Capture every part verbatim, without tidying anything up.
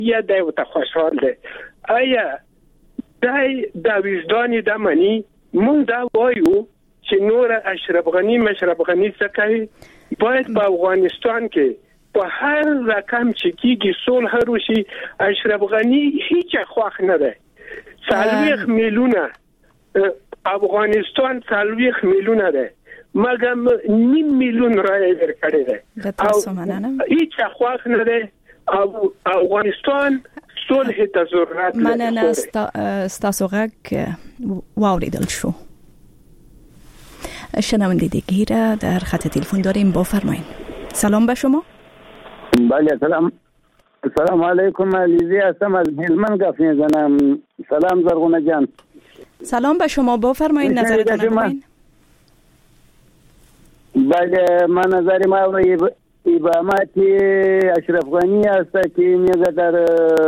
یا د خوشحال ده آیا دای د وجدان د منی مونږ دا وایو چې نور اشرف غنی مشرف غنی څه کوي باید په افغانستان کې په هر رقم چې کیږي صلح وشي. اشرف غنی هیڅ خوښ نه ده. څلوېښت میلیونه افغانستان څلوېښت میلیونه ده مګر نیم میلیون رای ورکړي ده او هیڅ خوښ نه ده. او افغانستان صلح ته ضرورت لري. مننه ستاسو غږ واوریدل شو. شنونده دیگه را در خط تلفن داریم، بفرمایید. سلام به شما. بله سلام. السلام علیکم. علیزی هستم از هلمند گپ میزنم. سلام زرغونه جان. سلام به شما، بفرمایید نظرتون رو بگید. بله من نظر ما ابهامات اشرف غنی است که میگه در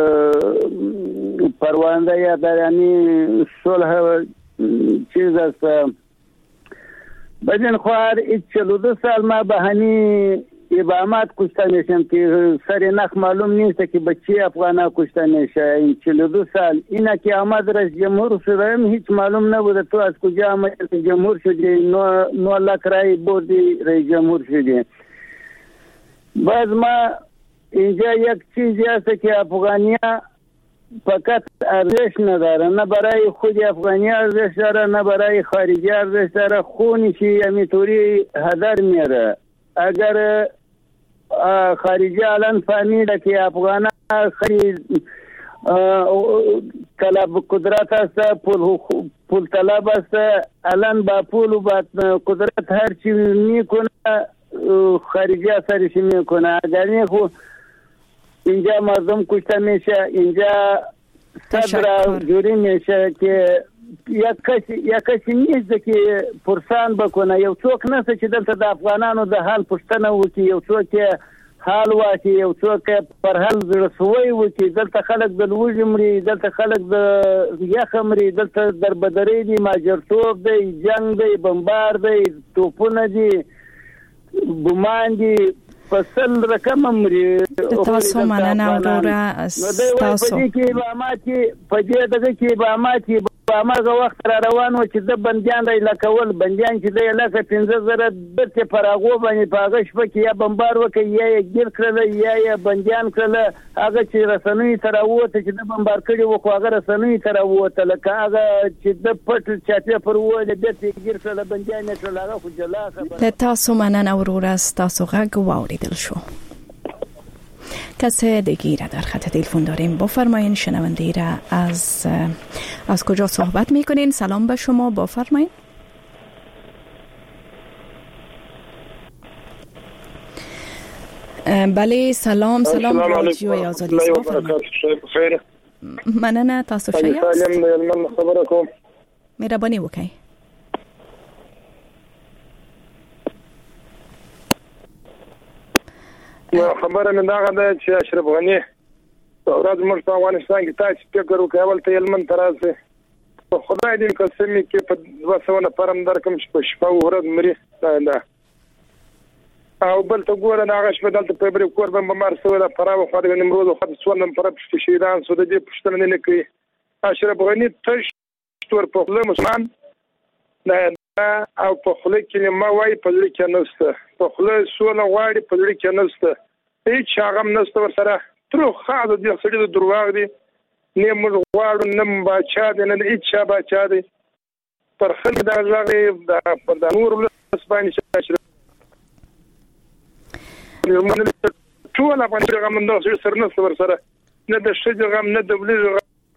پرونده یا در یعنی صلح چیز است. بدین خوار ایچ چلو دو سال ما به همی ابهامات کشته میشم که سر نخ معلوم نیست که بچه افغانا کشته میشه. این چلو دو سال اینا که آمد رئیس جمهور شده هیچ معلوم نبوده تو از کجا آمد رئیس جمهور شدی. نو, نو لک رای بودی رئیس جمهور شدی. باز ما اینجا یک چیزی هست که افغانیا فقط ارزش نداره، نه برای خود افغانیا ارزش داره نه برای خارجی ارزش داره. خونشی همیطوری هدر میره. اگر خارجی الان فهمیده که افغان خرید طلب قدرت است، پول پول طلب است، الان با پول و با قدرت هر چی میکنه خارجی اثرش میکنه. اگر نه خو اینجا مردم کشته میشه، اینجا صدر جوری میشه که یک کسی یک کسی نیست که پرسان بکنه. یو څوک نشته چې دلته د افغانانو د حال پوښتنه وکړي، یو څوک حال واچي، یو څوک پر حال زړسوي وکړي. دلته خلک د لوږې مري، دلته خلک د یخ مري، دلته دربدري دي، ماجرتوب دی، جنگ دی، بمبار دی، توپونه دي، بمان دي، فصل رقم مري. تاسو مننه اورورا تاسو په دې کې به ماتي په دې دغه کې به ماتي په ماغه وخت را روان و چې د بنديان را لکول بنديان چې د لکه پنځه زره د پراغو باندې پاغه شپه کې یا بمبار وکي یا ګیر کړل یا یا بنديان کړل. هغه چې رسنوي تر وته چې د بمبار کړي و خو هغه رسنوي تر وته لکه هغه چې د پټ چاته پر و د دې ګیر کړل بنديان کړل. هغه خو جلا خبره. تاسو مننه اورورا تاسو غږ واوریدل شو. کسی دیگه را در خط تلفن داریم، بفرمایید. شنونده را از از کجا صحبت میکنین؟ سلام به شما، بفرمایید. بله سلام سلام رادیو آزادی بفرمایید. مننه تاسو ښه یاست؟ خبره کوم. مهرباني وکړئ. خبره من دا غده چې اشرف غنی ورځ موږ په افغانستان کې تاسو فکر وکړئ اول ته یلمن ترازه په خدای دې قسم کې په دوه سوه نفرم درکم چې په شپه ورځ مري نه او بل ته ګوره دا غش بدل ته په بری کور به مار سوه د پراو خو د نمرود خو د سوال پر شهیدان سود دي پښتنه نه کوي. اشرف غنی تش تور په خپل مسلمان نه او په خله کې ما وای په لړ کې نسته په خله سونه غواړي په لړ کې نسته هیڅ هغه نسته ورسره تر خاطر دې سړي د دروغ دي نه موږ غواړو نه باچا دي نه هیڅ باچا دي پر خله دا ځای د په نور له سپانیش اشرف من ټول افغانستان غم نو سر نسته ورسره نه د شجر غم نه د بلیغ.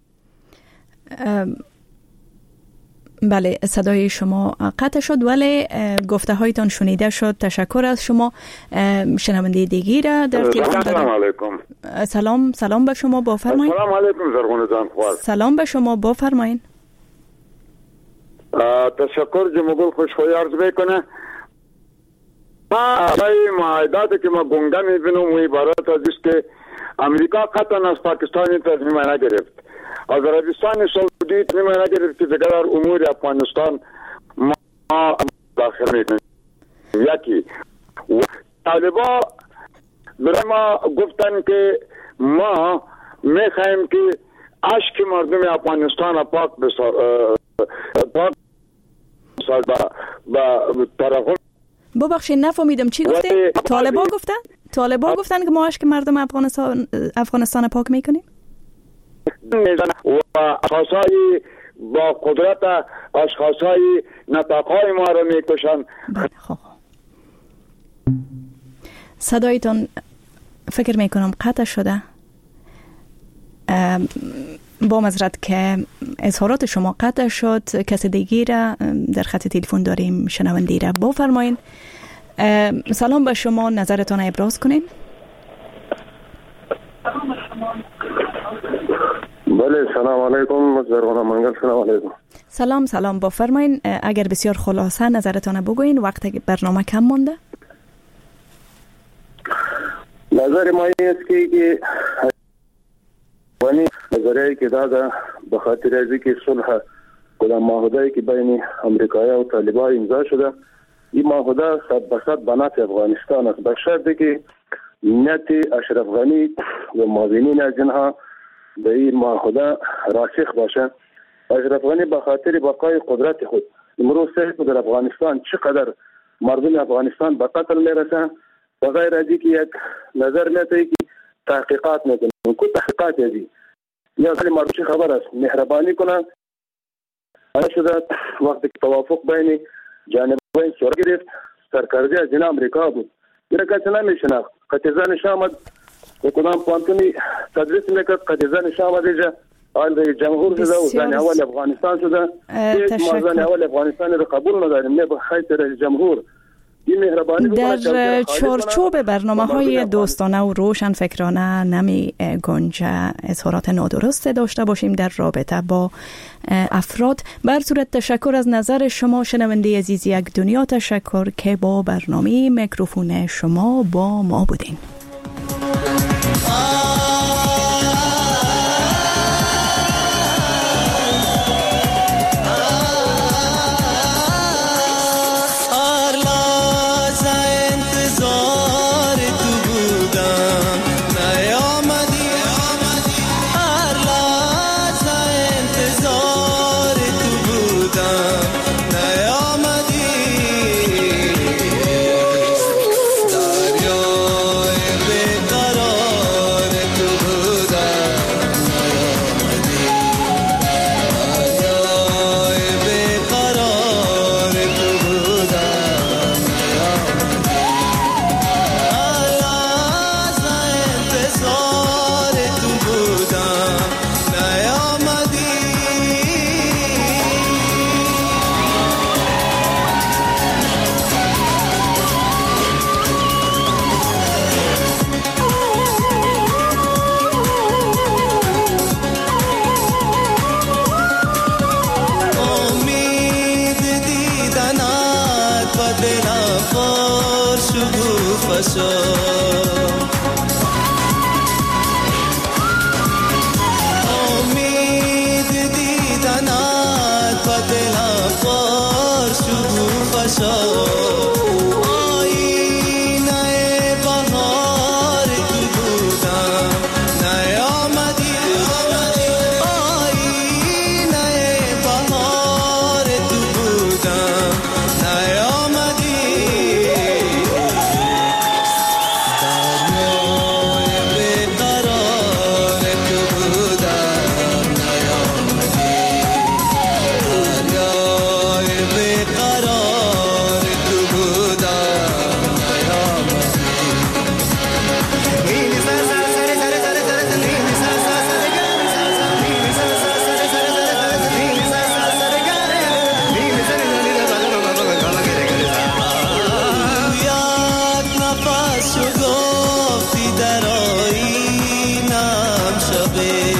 بله صدای شما قطع شد ولی گفته هایتان شنیده شد. تشکر از شما. شنونده دیگی را در تلفن داریم. سلام علیکم. سلام سلام به شما، بفرمایید. سلام علیکم زرغونه جان خوار. سلام به شما، بفرمایید. تشکر جمهور خوشخویی عرض میکنه. ما برای معاهداتی که ما گنگه میبینم و عبارت از است که امریکا قطعا از پاکستان تصمیم نگرفت، از عربستان سعودی تصمیم نگرفت که دیگر امور افغانستان ما داخل میکنیم. یکی طالبا برای ما گفتن که ما میخوایم که اشک مردم افغانستان پاک بسار پاک بسار با با ترحم. ببخشید نفهمیدم چی گفتین؟ طالبا گفتن؟ طالبا گفتن که ما اشک مردم افغانستان افغانستان پاک میکنیم؟ و اشخاصای با قدرت اشخاصای نطقهای ما را میکشن. خب صدایتون فکر میکنم قطع شده. با معذرت که اظهارات شما قطع شد. کسی دیگه را در خط تلفن داریم، شنونده را بفرمایید. سلام به شما، نظرتان ابراز کنین. بله سلام علیکم. زرغان منگل. سلام علیکم. سلام سلام بفرمایید. اگر بسیار خلاصه نظرتان بگوین، وقت برنامه کم مونده. نظر ما است که ونی نظریه که داده به خاطر از اینکه صلح کدام معاهده که بین امریکایی و طالبان امضا شده، این معاهده صد به صد به نفع افغانستان است، به شرطی که نیت اشرف غنی و معاونین از اینها به این معاهده راسخ باشه. اشرف غنی به خاطر بقای قدرت خود امروز سه در افغانستان چقدر مردم افغانستان به قتل میرسن، بغیر از اینکه یک نظر میده که تحقیقات میکنن. کو تحقیقات ازی یا خیلی مردم خبر است مهربانی کنن. آیا شده وقتی که توافق بین جانبین صورت گرفت، سرکردی از جناب امریکا بود. این را کسی نمیشناخت. قتیزان شامد و کدام پانتونی تدریس میکرد. قتیزان شامد ایجا آل جمهور شده و زن اول افغانستان شده. ما زن اول افغانستان را قبول نداریم. نه به خاطر جمهور. در چارچوب برنامه‌های دوستانه و روشن فکرانه نمی گنجه اظهارات نادرست داشته باشیم در رابطه با افراد. بر صورت تشکر از نظر شما شنونده عزیز یک دنیا، تشکر که با برنامه میکروفون شما با ما بودین. امید دیدنت و دلم پر شکوفه شو گفتی در آینم شبه